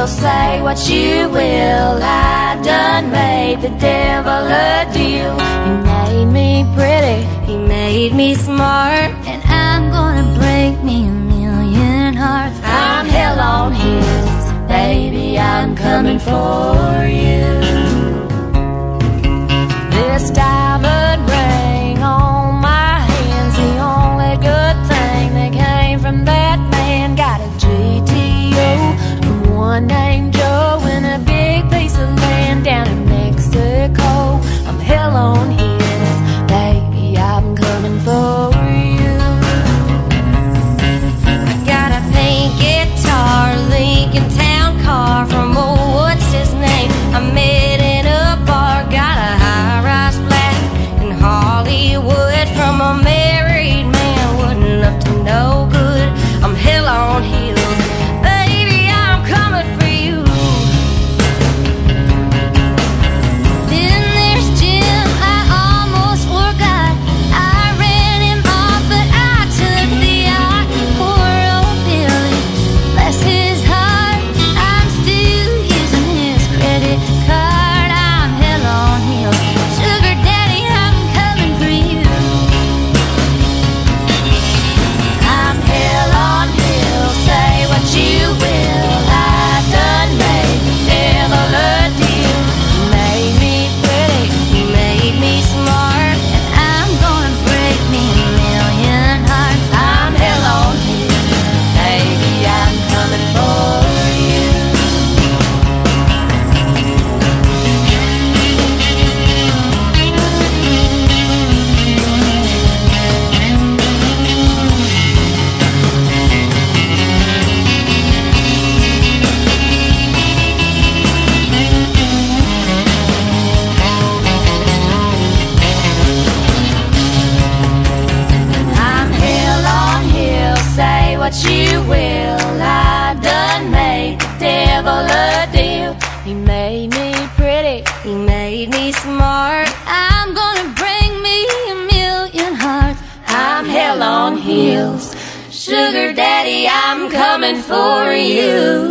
hill, say what you will. I done made the devil a deal. He made me pretty, he made me smart, and I'm gonna break me a million hearts. I'm hell on heels, baby, I'm coming for you. This diamond ring on my hand's the only good thing that came from that man. Got a GTO from one named Joe and a big piece of land down in Mexico. I'm hell on heels, baby, I'm coming for you. I got a pink guitar, Lincoln Town car from old what's his name. I met in a bar, got a high-rise flat in Hollywood from a married man. Wouldn't up to no good. I'm hell on heels, baby, I'm coming for you. Then there's Jim, I almost forgot. I ran him off, but I took the eye. Poor old Billy, bless his heart, I'm still using his credit card. I'm hell on heels, sugar daddy, I'm coming for you. I'm hell on heels, say what you will. I done made the devil a deal. You made me pretty, you made me smart, and I'm gonna break me a million hearts. I'm hell on heels, baby, I'm coming for you. I'm hell on heels, say what you will. I done made the devil a deal. He made me pretty, he made me smart, I'm gonna bring me a million hearts. I'm hell on heels, sugar daddy, I'm coming for you.